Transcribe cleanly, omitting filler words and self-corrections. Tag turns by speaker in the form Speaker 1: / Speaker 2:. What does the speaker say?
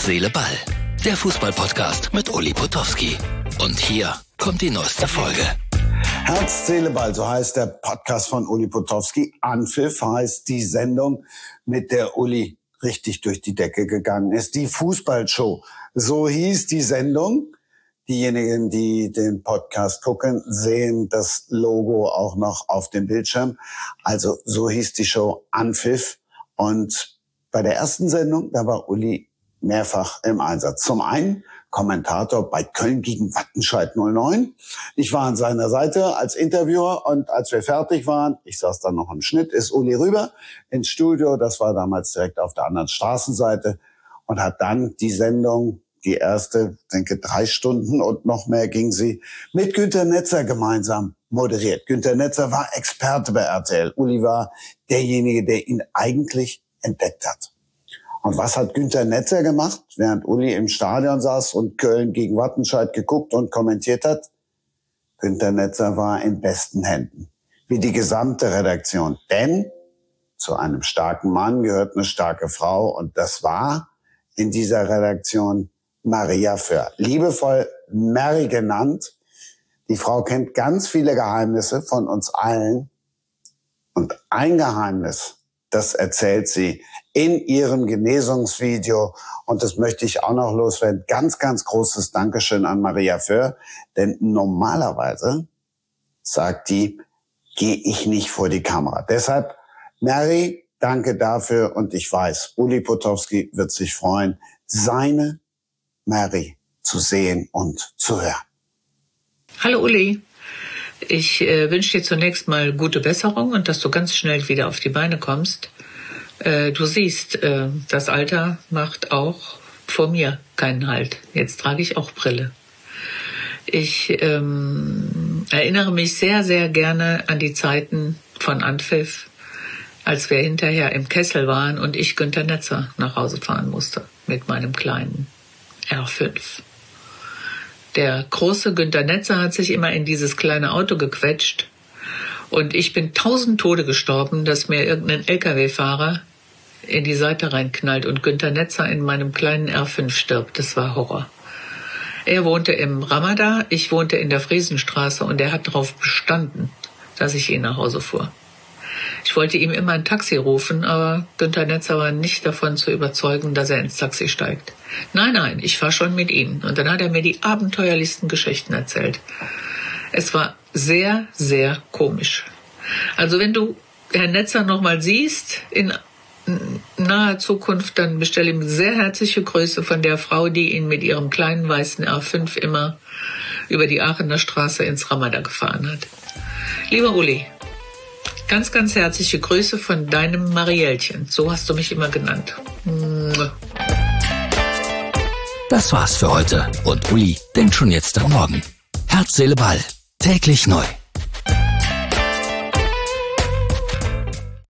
Speaker 1: Herz, Seele, Ball. Der Fußball-Podcast mit Uli Potowski. Und hier kommt die neueste Folge.
Speaker 2: Herz, Seele, Ball, so heißt der Podcast von Uli Potowski. Anpfiff heißt die Sendung, mit der Uli richtig durch die Decke gegangen ist. Die Fußballshow, so hieß die Sendung. Diejenigen, die den Podcast gucken, sehen das Logo auch noch auf dem Bildschirm. Also so hieß die Show Anpfiff. Und bei der ersten Sendung, da war Uli mehrfach im Einsatz. Zum einen Kommentator bei Köln gegen Wattenscheid 09. Ich war an seiner Seite als Interviewer und als wir fertig waren, ich saß dann noch im Schnitt, ist Uli rüber ins Studio. Das war damals direkt auf der anderen Straßenseite und hat dann die Sendung, die erste, denke 3 Stunden und noch mehr ging sie, mit Günter Netzer gemeinsam moderiert. Günter Netzer war Experte bei RTL. Uli war derjenige, der ihn eigentlich entdeckt hat. Und was hat Günter Netzer gemacht, während Uli im Stadion saß und Köln gegen Wattenscheid geguckt und kommentiert hat? Günter Netzer war in besten Händen, wie die gesamte Redaktion. Denn zu einem starken Mann gehört eine starke Frau und das war in dieser Redaktion Maria Föhr, liebevoll Mary genannt. Die Frau kennt ganz viele Geheimnisse von uns allen. Und ein Geheimnis, das erzählt sie in ihrem Genesungsvideo. Und das möchte ich auch noch loswerden. Ganz, ganz großes Dankeschön an Maria Föhr. Denn normalerweise, sagt die, gehe ich nicht vor die Kamera. Deshalb, Mary, danke dafür. Und ich weiß, Uli Potowski wird sich freuen, seine Mary zu sehen und zu hören.
Speaker 3: Hallo Uli, ich wünsche dir zunächst mal gute Besserung und dass du ganz schnell wieder auf die Beine kommst. Du siehst, das Alter macht auch vor mir keinen Halt. Jetzt trage ich auch Brille. Ich erinnere mich sehr, sehr gerne an die Zeiten von Anpfiff, als wir hinterher im Kessel waren und ich Günter Netzer nach Hause fahren musste mit meinem kleinen R5. Der große Günter Netzer hat sich immer in dieses kleine Auto gequetscht und ich bin 1000 Tode gestorben, dass mir irgendein LKW-Fahrer in die Seite reinknallt und Günter Netzer in meinem kleinen R5 stirbt. Das war Horror. Er wohnte im Ramada, ich wohnte in der Friesenstraße und er hat darauf bestanden, dass ich ihn nach Hause fuhr. Ich wollte ihm immer ein Taxi rufen, aber Günter Netzer war nicht davon zu überzeugen, dass er ins Taxi steigt. Nein, ich fahre schon mit Ihnen. Und dann hat er mir die abenteuerlichsten Geschichten erzählt. Es war sehr, sehr komisch. Also wenn du Herrn Netzer noch mal siehst, in naher Zukunft, dann bestelle ihm sehr herzliche Grüße von der Frau, die ihn mit ihrem kleinen weißen R5 immer über die Aachener Straße ins Ramada gefahren hat. Lieber Uli, ganz, ganz herzliche Grüße von deinem Mariellchen. So hast du mich immer genannt.
Speaker 1: Das war's für heute. Und Uli denkt schon jetzt am Morgen. Herz, Seele, Ball. Täglich neu.